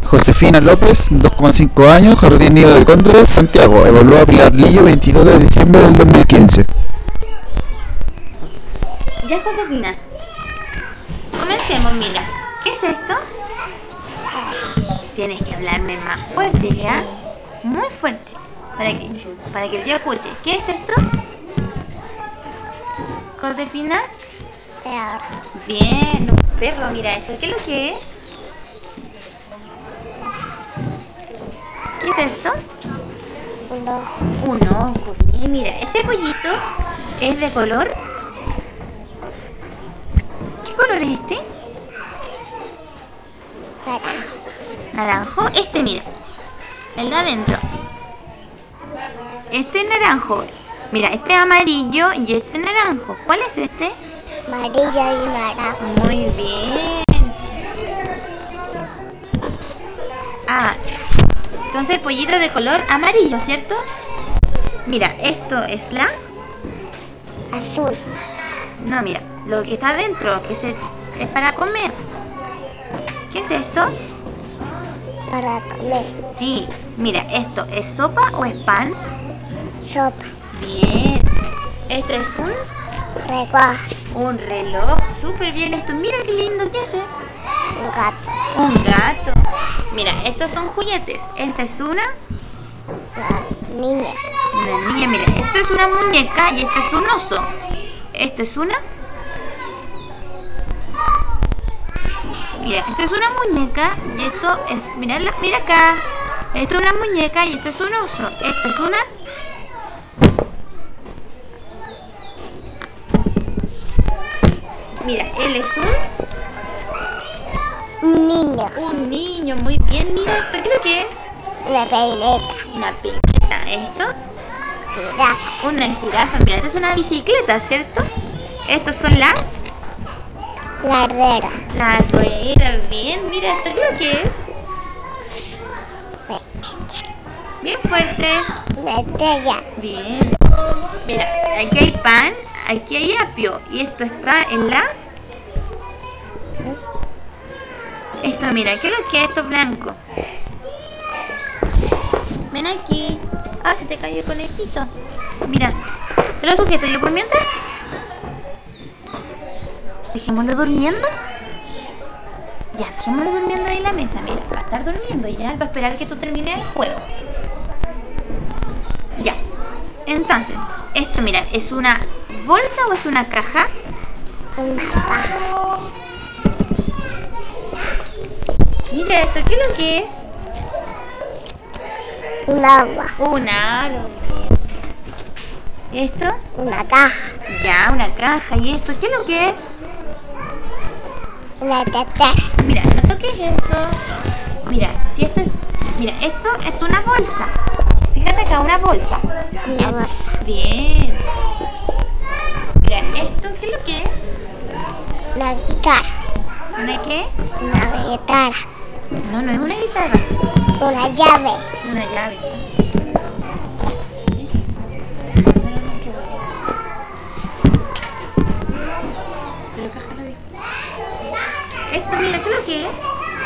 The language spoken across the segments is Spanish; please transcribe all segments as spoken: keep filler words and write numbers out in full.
Josefina López, dos coma cinco años, Jardín Nido de Cóndores, Santiago. Evaluó a Pilar Lillo, veintidós de diciembre del dos mil quince. Ya, Josefina. Comencemos, mira. ¿Qué es esto? Tienes que hablarme más fuerte, ¿ya? Muy fuerte. Para que, para que yo escuche. ¿Qué es esto? Josefina. Bien, un perro, mira esto. ¿Qué es lo que es? ¿Qué es esto? Un ojo. Un ojo, bien, mira. Este pollito es de color. ¿Qué color es este? Naranjo. Naranjo. Este, mira. El de adentro. Este es naranjo. Mira, este es amarillo y este es naranjo. ¿Cuál es este? Amarillo y naranjo. Muy bien. Ah, entonces el pollito de color amarillo, ¿cierto? Mira, esto es la... Azul. No, mira, lo que está adentro, que se... es para comer. ¿Qué es esto? Para comer. Sí, mira, ¿esto es sopa o es pan? Sopa. Bien. Esto es un... Regazo. un reloj. Súper bien esto. Mira qué lindo, ¿qué hace? Un gato. Un gato. Mira, estos son juguetes. Esta es una... Una niña. una niña, mira, esto es una muñeca y esto es un oso. Esto es una... mira, esto es una muñeca y esto es... mira, mira acá. Esto es una muñeca y esto es un oso. Esto es una... mira, él es un... Un niño. un niño, muy bien. Mira, ¿esto qué es lo que es? Una peineta. Una piñeta. ¿Esto? Jirafa. Una jirafa. Mira, esto es una bicicleta, ¿cierto? Estos son las... Lardera. la rueda. Bien, mira, ¿esto qué es lo que es? Bien fuerte. Una estrella. Bien. Mira, aquí hay pan, aquí hay apio. Y esto está en la... esto, mira, ¿qué es lo que es esto blanco? Ven aquí. Ah, se te cayó el conejito. Mira, te lo sujeto yo por mientras. Dejémoslo durmiendo. Ya, dejémoslo durmiendo ahí en la mesa. Mira, va a estar durmiendo ya. Va a esperar que tú termines el juego. Ya. Entonces, esto, mira, ¿es una bolsa o es una caja? Una paja. Mira esto, ¿qué es lo que es? Un agua. Un árbol. ¿Esto? Una caja. Ya, una caja. ¿Y esto qué es lo que es? Una tetera. Mira, ¿no toques eso? Mira, si esto es... mira, esto es una bolsa. Fíjate acá, una bolsa. Una bolsa. Bien. Mira, ¿esto qué es lo que es? Una guitarra. ¿Una qué? Una guitarra. No, no es una guitarra. Una llave. Una llave. Pero caja no dijo. Esto, mira, ¿qué es lo que es?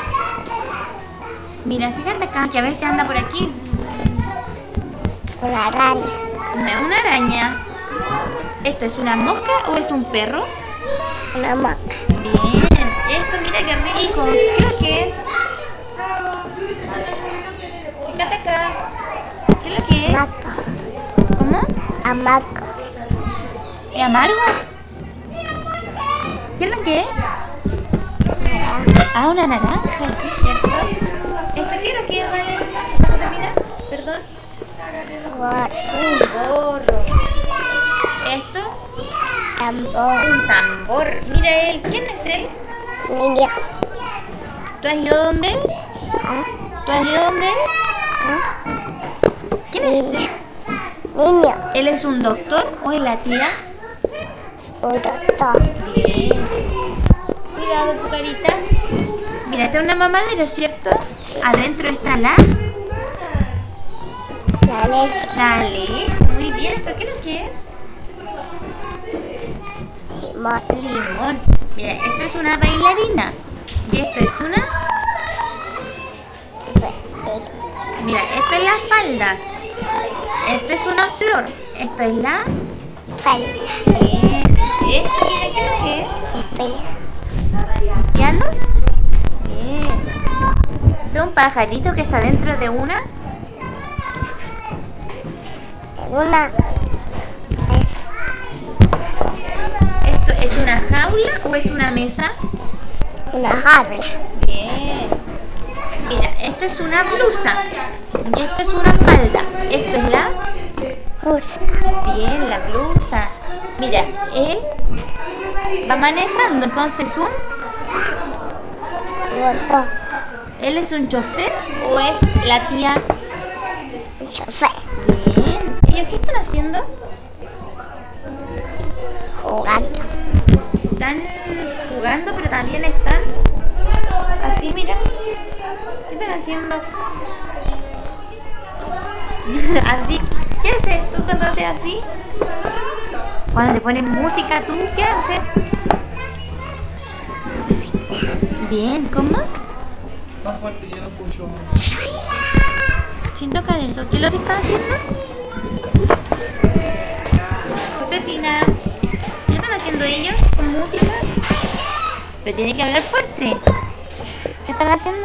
Mira, fíjate acá que a veces anda por aquí. Una araña. No es una araña. ¿Esto es una mosca o es un perro? Una mosca. Bien. Esto, mira qué rico. ¿Qué es lo que es? Fíjate acá. ¿Qué es lo que es? Maco. ¿Cómo? Amaco. ¿Es amargo? ¿Qué es lo que es? Ah, una naranja, sí, ¿cierto? ¿Esto qué es lo que es, vale? Josefina, perdón. Gorro. Un gorro. ¿Esto? Tambor. Un tambor. Mira él. ¿Quién es él? Niño. ¿Tú has ido donde él? ¿Ah? ¿Tú has ido donde él? ¿Quién es él? Niño. ¿Él es un doctor o es la tía? Un doctor. Bien. Cuidado tu carita. Mira, esta es una mamadera, ¿cierto? Adentro está la... La leche. la leche. Muy bien. ¿Esto qué es lo que es? Limón. Limón. Mira, esto es una bailarina. Y esto es una... Mira, esto es la falda. Esto es una flor. Esto es la... Falda. Bien. Esto, mira, ¿qué es lo que es? Pelo. ¿Piano? Bien. Esto es un pajarito que está dentro de una... Una. ¿Esto es una jaula o es una mesa? Una jaula. Bien. Mira, esto es una blusa. Y esto es una falda. Esto es la... Usa. Bien, la blusa. Mira, él va manejando, entonces un... Botón. ¿Él es un chofer o es la tía? Un chofer. Bien. ¿Ellos qué están haciendo? Jugando. Están jugando, pero también están así, mira. ¿Qué están haciendo? Así. ¿Qué haces tú cuando haces así? Cuando te ponen música, ¿tú qué haces? Bien, ¿cómo? Más fuerte, yo no escucho más. Sin tocar eso, ¿qué es lo que están haciendo? Josefina, ¿qué están haciendo ellos con música? Pero tiene que hablar fuerte. ¿Qué están haciendo?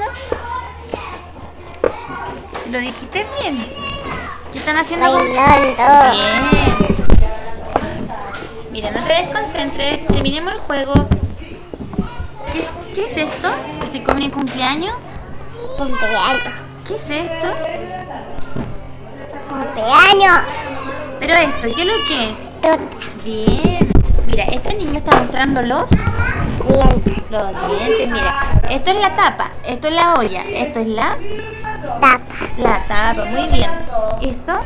Si lo dijiste bien. ¿Qué están haciendo con... Bailando. Bien. Mira, no te desconcentres. Terminemos el juego. ¿Qué, qué es esto? ¿Que se come en cumpleaños? Cumpleaños. ¿Qué es esto? Cumpleaños. Pero esto, ¿qué es lo que es? Torta. Bien. Mira, este niño está mostrando los... Bien. Los dientes, mira. Esto es la tapa, esto es la olla, esto es la... Tapa. La tapa, muy bien. Esto,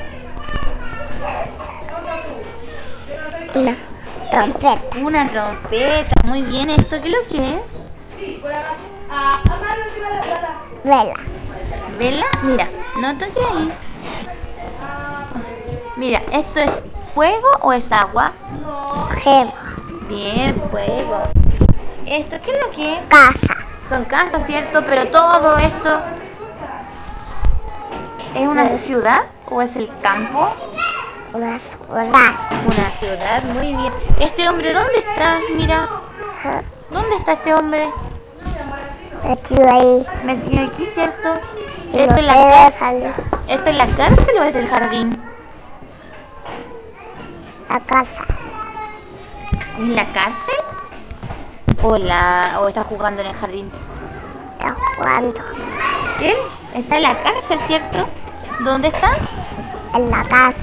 Una trompeta. una trompeta, muy bien. ¿Esto qué es lo que es? Vela. ¿Vela? Mira, no toques ahí. Mira, ¿esto es fuego o es agua? Gema. Bien, fuego. ¿Esto qué es lo que es? Casa. Son casas, ¿cierto? Pero todo esto... ¿Es una ciudad o es el campo? Una ciudad. Una ciudad, muy bien. ¿Este hombre dónde está? Mira, ¿dónde está este hombre? Metido ahí. Metido aquí, ¿cierto? No ¿Esto es la puede cárcel? salir. ¿Esto es la cárcel o es el jardín? La casa. ¿Es la cárcel? ¿O, la, o está jugando en el jardín? Está jugando. Él está en la cárcel, ¿cierto? ¿Dónde está? En la casa.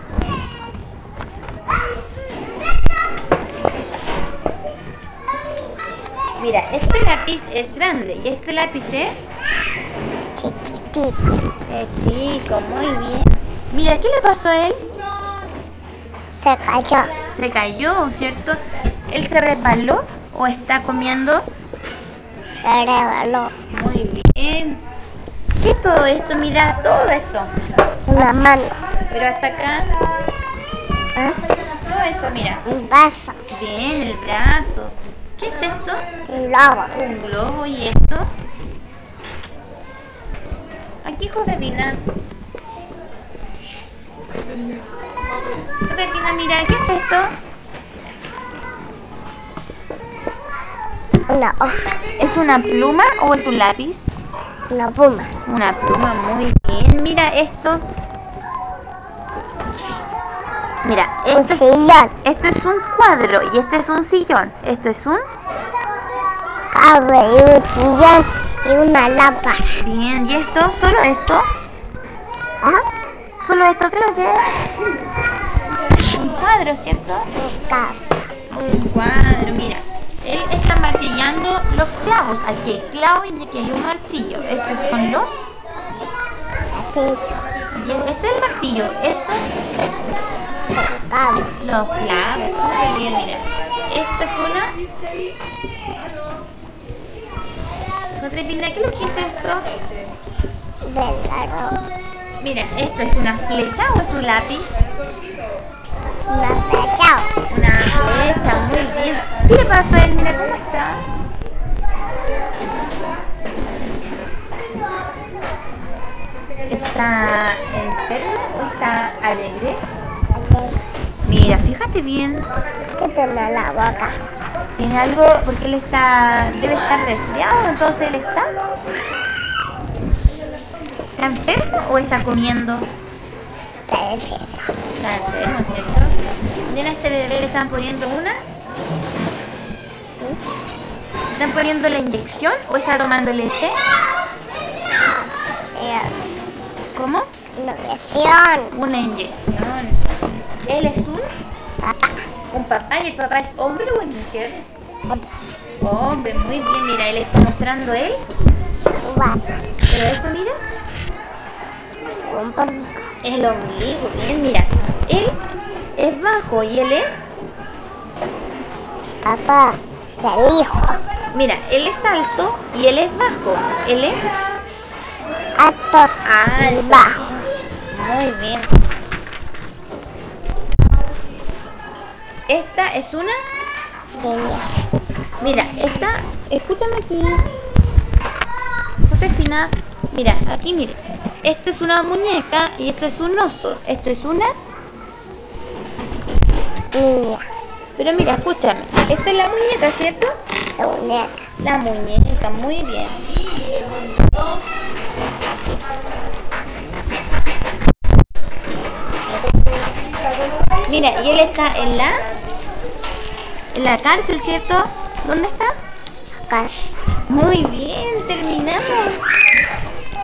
Mira, este lápiz es grande y este lápiz es... Chiquitito. Es chico, muy bien. Mira, ¿qué le pasó a él? Se cayó. Se cayó, ¿cierto? ¿Él se resbaló o está comiendo? Se rebaló. Muy bien. ¿Qué es todo esto? Mira, todo esto. Una mano. Pero hasta acá, ¿Ah? todo esto, mira. Un vaso. Bien, el brazo. ¿Qué es esto? Un lobo. Un globo y esto. Aquí Josefina. Josefina, mira, ¿qué es esto? Una hoja. ¿Es una pluma o es un lápiz? Una puma. Una pluma, muy bien. Mira esto. Mira, Un esto, sillón. esto es un cuadro y este es un sillón. Esto es un... Cable y un sillón y una lámpara. Bien, ¿y esto? ¿Solo esto? ¿Ah? ¿Solo esto? ¿Qué es lo que es? Un cuadro, ¿cierto? Un casa. Un cuadro, mira. Él está martillando los clavos. Aquí hay clavos y aquí hay un martillo. Estos son los... Así. y este es el martillo. Estos, Un cable. los clavos. Muy bien, mira. Esta es una... Josefina, ¿qué es lo que es esto? Del árbol. Mira, ¿esto es una flecha o es un lápiz? Una flecha. Una flecha, muy bien. ¿Qué le pasó a él? Mira cómo está. Está ¿Está enfermo o está alegre? Mira, fíjate bien. ¿Qué tiene en la boca? Tiene algo, porque él está, debe estar resfriado, entonces él está. ¿Está enfermo o está comiendo? Está enfermo. Está enfermo, ¿cierto? Mira, a este bebé le están poniendo una. ¿Están poniendo la inyección o está tomando leche? Eh, ¿Cómo? Innovación. Una inyección. ¿Él es un? Papá. ¿Un papá? ¿Y el papá es hombre o es mujer? Hombre, muy bien. Mira, él está mostrando él. Guapo. Pero eso, mira. Un porno. Es el ombligo. Bien, mira. Él es bajo y él es. Papá. Se dijo. Mira, él es alto y él es bajo. Él es Alto. alto. Y bajo. Muy bien. Esta es una. Niña. Mira, esta. Escúchame aquí. Josefina. Mira, aquí mire. Esta es una muñeca y esto es un oso. Esto es una. Niña. Pero mira, escúchame. Esta es la muñeca, ¿cierto? La muñeca. La muñeca, muy bien. Mira, y él está en la en la cárcel, ¿cierto? ¿Dónde está? Casa. Muy bien, terminamos.